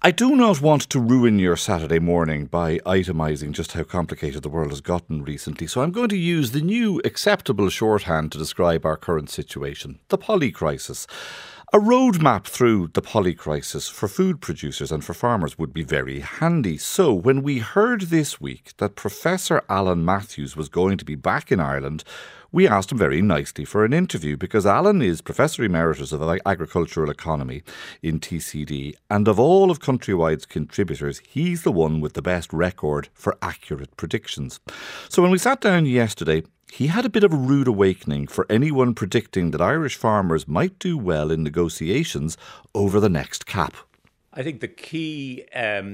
I do not want to ruin your Saturday morning by itemising just how complicated the world has gotten recently, so I'm going to use the new acceptable shorthand to describe our current situation, the polycrisis. A roadmap through the polycrisis for food producers and for farmers would be very handy. So when we heard this week that Professor Alan Matthews was going to be back in Ireland, we asked him very nicely for an interview because Alan is Professor Emeritus of Agricultural Economy in TCD, and of all of Countrywide's contributors, he's the one with the best record for accurate predictions. So when we sat down yesterday, he had a bit of a rude awakening for anyone predicting that Irish farmers might do well in negotiations over the next CAP. I think the key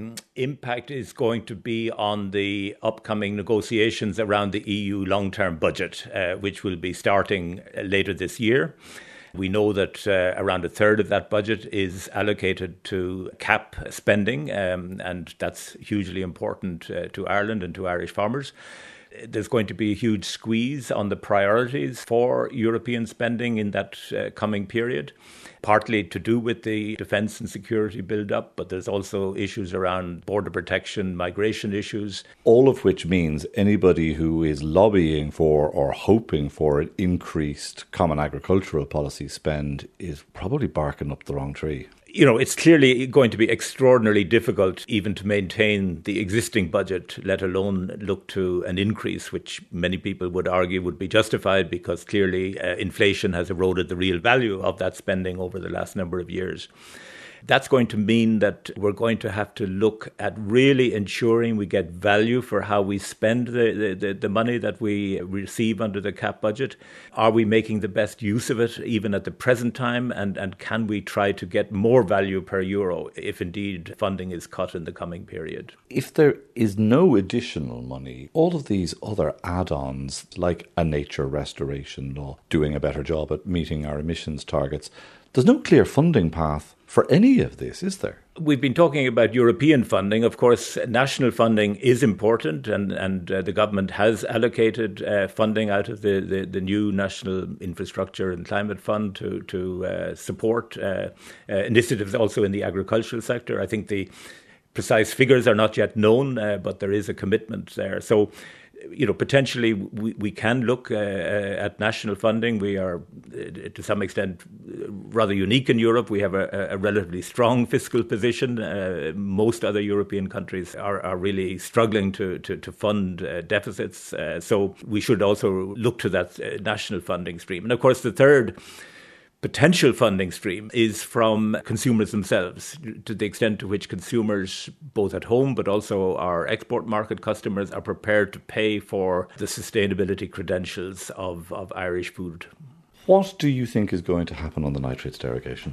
impact is going to be on the upcoming negotiations around the EU long-term budget, which will be starting later this year. We know that around a third of that budget is allocated to CAP spending, and that's hugely important to Ireland and to Irish farmers. There's going to be a huge squeeze on the priorities for European spending in that coming period, partly to do with the defence and security build-up, but there's also issues around border protection, migration issues. All of which means anybody who is lobbying for or hoping for an increased common agricultural policy spend is probably barking up the wrong tree. You know, it's clearly going to be extraordinarily difficult even to maintain the existing budget, let alone look to an increase, which many people would argue would be justified because clearly inflation has eroded the real value of that spending over the last number of years. That's going to mean that we're going to have to look at really ensuring we get value for how we spend the money that we receive under the CAP budget. Are we making the best use of it even at the present time? And can we try to get more value per euro if indeed funding is cut in the coming period? If there is no additional money, all of these other add-ons like a nature restoration law, doing a better job at meeting our emissions targets, there's no clear funding path for any of this, is there? We've been talking about European funding. Of course, national funding is important, and the government has allocated funding out of the new National Infrastructure and Climate Fund to support initiatives also in the agricultural sector. I think the precise figures are not yet known, but there is a commitment there. So, you know, potentially we can look at national funding. We are, to some extent, rather unique in Europe. We have a relatively strong fiscal position. Most other European countries are really struggling to fund deficits. So we should also look to that national funding stream. And of course, the third potential funding stream is from consumers themselves, to the extent to which consumers, both at home but also our export market customers, are prepared to pay for the sustainability credentials of Irish food. What do you think is going to happen on the nitrates derogation?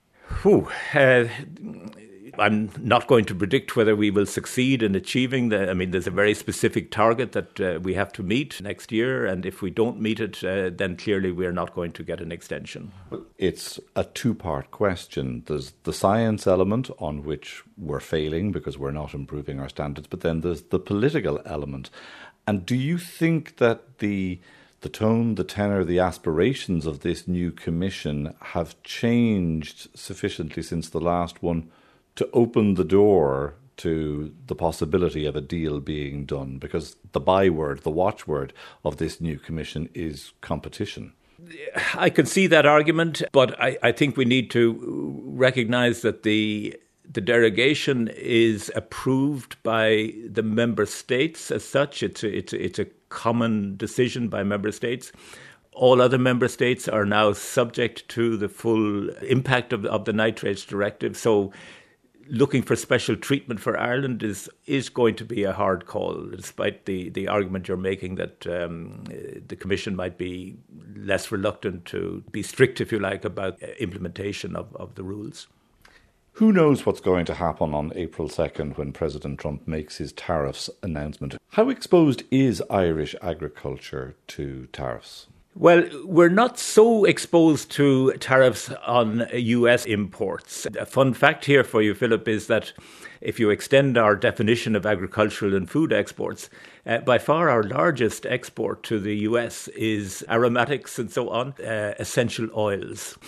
I'm not going to predict whether we will succeed in achieving there's a very specific target that we have to meet next year, and if we don't meet it, then clearly we're not going to get an extension. It's a two-part question. There's the science element on which we're failing because we're not improving our standards, but then there's the political element. And do you think that the tone, the tenor, the aspirations of this new commission have changed sufficiently since the last one to open the door to the possibility of a deal being done? Because the byword, the watchword of this new commission is competition. I can see that argument, but I think we need to recognise that the derogation is approved by the member states as such. It's a common decision by member states. All other member states are now subject to the full impact of the nitrates directive. So looking for special treatment for Ireland is going to be a hard call, despite the argument you're making that the Commission might be less reluctant to be strict, if you like, about implementation of the rules. Who knows what's going to happen on April 2nd when President Trump makes his tariffs announcement? How exposed is Irish agriculture to tariffs? Well, we're not so exposed to tariffs on US imports. A fun fact here for you, Philip, is that if you extend our definition of agricultural and food exports, by far our largest export to the US is aromatics and so on, essential oils.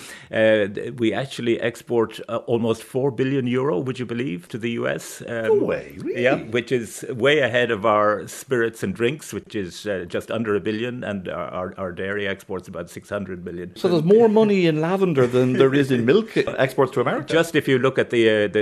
We actually export almost €4 billion, would you believe, to the US. No way, really? Yeah, which is way ahead of our spirits and drinks, which is just under $1 billion, and our dairy exports about 600 million. So there's more money in lavender than there is in milk exports to America. Just if you look at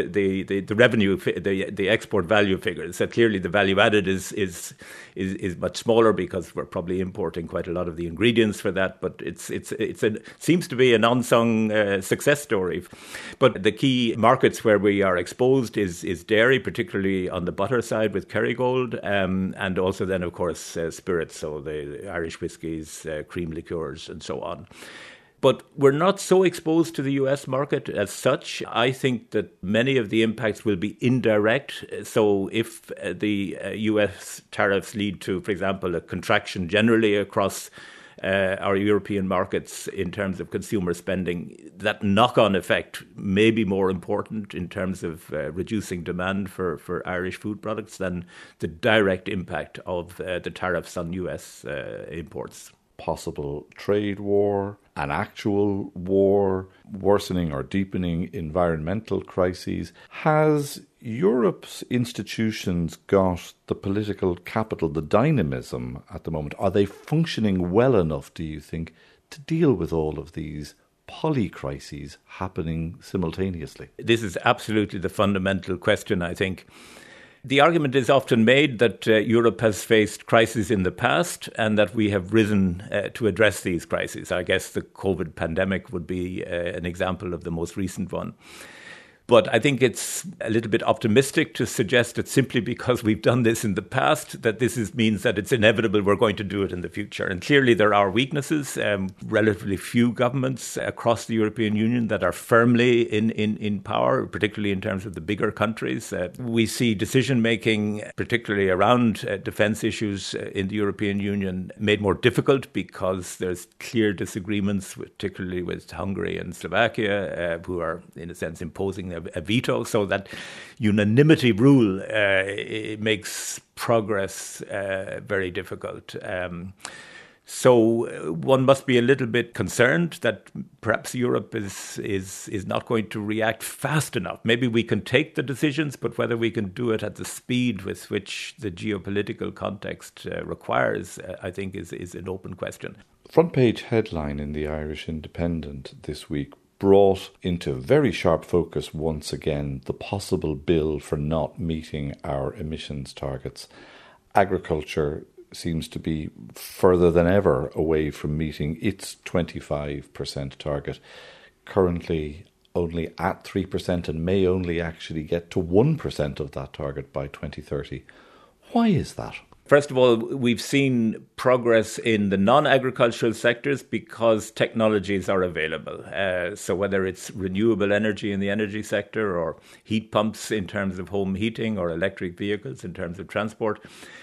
the revenue, the export value figures, that clearly the value added is much smaller because we're probably importing quite a lot of the ingredients for that. But it seems to be an unsung success story. But the key markets where we are exposed is dairy, particularly on the butter side with Kerrygold, and also then of course spirits, so the Irish whiskies, cream liqueurs, and so on. But we're not so exposed to the US market as such. I think that many of the impacts will be indirect. So if the US tariffs lead to, for example, a contraction generally across our European markets in terms of consumer spending, that knock-on effect may be more important in terms of reducing demand for Irish food products than the direct impact of the tariffs on US imports. Possible trade war, an actual war, worsening or deepening environmental crises. Has Europe's institutions got the political capital, the dynamism at the moment? Are they functioning well enough, do you think, to deal with all of these polycrises happening simultaneously? This is absolutely the fundamental question, I think. The argument is often made that Europe has faced crises in the past and that we have risen to address these crises. I guess the COVID pandemic would be an example of the most recent one. But I think it's a little bit optimistic to suggest that simply because we've done this in the past, that means that it's inevitable we're going to do it in the future. And clearly there are weaknesses, relatively few governments across the European Union that are firmly in power, particularly in terms of the bigger countries. We see decision-making, particularly around defence issues in the European Union, made more difficult because there's clear disagreements, particularly with Hungary and Slovakia, who are, in a sense, imposing a veto, so that unanimity rule makes progress very difficult. So one must be a little bit concerned that perhaps Europe is not going to react fast enough. Maybe we can take the decisions, but whether we can do it at the speed with which the geopolitical context requires, I think is an open question. Front page headline in the Irish Independent this week brought into very sharp focus once again the possible bill for not meeting our emissions targets. Agriculture seems to be further than ever away from meeting its 25% target, currently only at 3% and may only actually get to 1% of that target by 2030. Why is that? First of all, we've seen progress in the non-agricultural sectors because technologies are available. So whether it's renewable energy in the energy sector or heat pumps in terms of home heating or electric vehicles in terms of transport.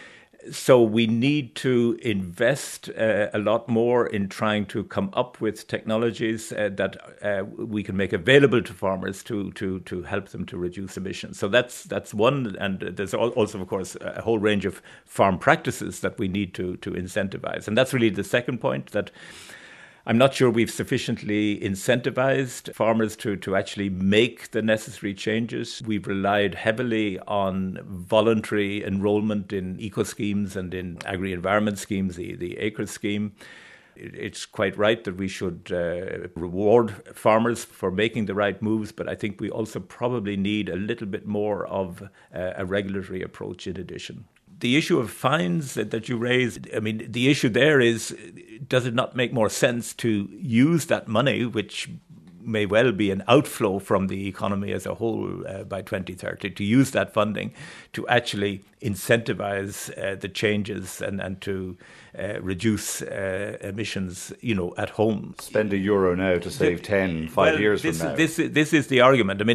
So we need to invest a lot more in trying to come up with technologies that we can make available to farmers to help them to reduce emissions. So that's one. And there's also, of course, a whole range of farm practices that we need to incentivize. And that's really the second point, that I'm not sure we've sufficiently incentivized farmers to actually make the necessary changes. We've relied heavily on voluntary enrollment in eco schemes and in agri-environment schemes, the ACRE scheme. It's quite right that we should reward farmers for making the right moves, but I think we also probably need a little bit more of a regulatory approach in addition. The issue of fines that you raised, I mean, the issue there is, does it not make more sense to use that money, which may well be an outflow from the economy as a whole by 2030, to use that funding to actually incentivize the changes and to reduce emissions, at home. Spend €1 now to save 10, 5 years from now. This is the argument. I mean, it's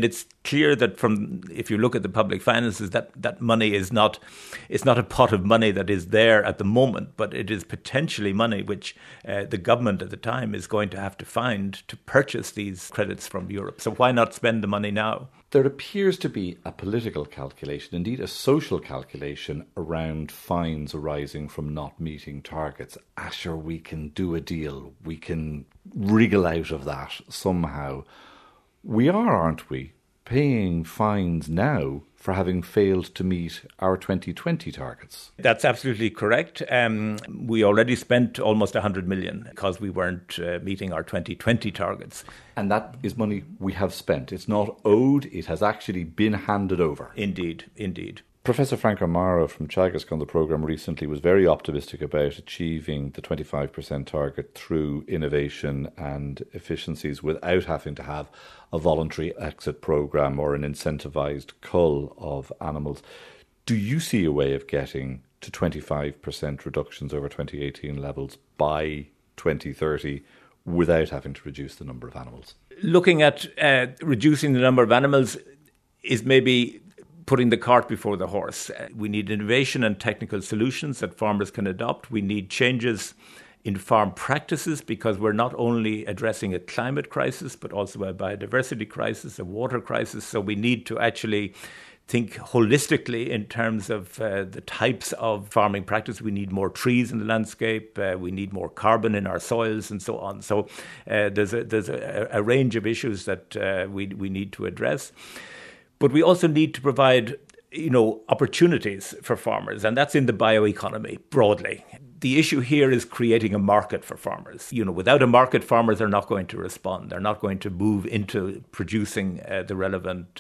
clear that if you look at the public finances, that money is not a pot of money that is there at the moment, but it is potentially money which the government at the time is going to have to find to purchase these credits from Europe. So why not spend the money now? There appears to be a political calculation, indeed a social calculation, around fines arising from not meeting targets. Sure, we can do a deal. We can wriggle out of that somehow. We are, aren't we, paying fines now for having failed to meet our 2020 targets? That's absolutely correct. We already spent almost 100 million because we weren't meeting our 2020 targets. And that is money we have spent. It's not owed, it has actually been handed over. Indeed. Professor Frank O'Mara from Teagasc on the programme recently was very optimistic about achieving the 25% target through innovation and efficiencies without having to have a voluntary exit programme or an incentivised cull of animals. Do you see a way of getting to 25% reductions over 2018 levels by 2030 without having to reduce the number of animals? Looking at reducing the number of animals is maybe putting the cart before the horse. We need innovation and technical solutions that farmers can adopt. We need changes in farm practices because we're not only addressing a climate crisis, but also a biodiversity crisis, a water crisis. So we need to actually think holistically in terms of the types of farming practice. We need more trees in the landscape. We need more carbon in our soils and so on. So there's a range of issues that we need to address. But we also need to provide, opportunities for farmers, and that's in the bioeconomy broadly. The issue here is creating a market for farmers. Without a market, farmers are not going to respond. They're not going to move into producing the relevant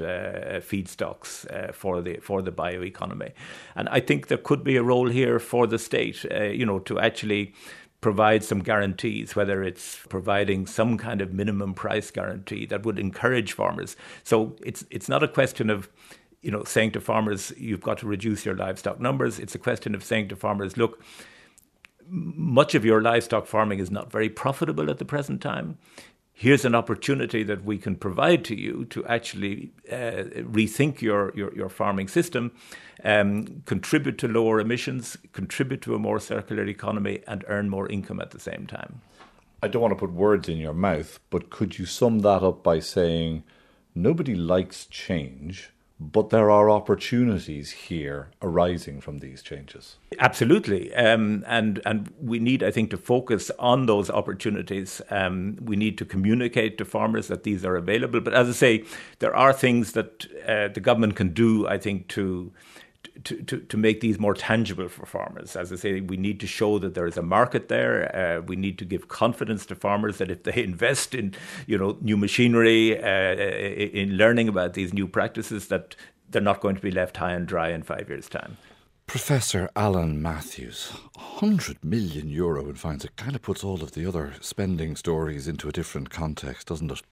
feedstocks for the bioeconomy. And I think there could be a role here for the state, to actually provide some guarantees, whether it's providing some kind of minimum price guarantee that would encourage farmers. So it's not a question of, saying to farmers, you've got to reduce your livestock numbers. It's a question of saying to farmers, look, much of your livestock farming is not very profitable at the present time. Here's an opportunity that we can provide to you to actually rethink your farming system, contribute to lower emissions, contribute to a more circular economy, and earn more income at the same time. I don't want to put words in your mouth, but could you sum that up by saying nobody likes change, but there are opportunities here arising from these changes? Absolutely. And we need, I think, to focus on those opportunities. We need to communicate to farmers that these are available. But as I say, there are things that the government can do, I think, to make these more tangible for farmers. As I say, we need to show that there is a market there. We need to give confidence to farmers that if they invest in, new machinery, in learning about these new practices, that they're not going to be left high and dry in 5 years' time. Professor Alan Matthews, €100 million in fines. It kind of puts all of the other spending stories into a different context, doesn't it?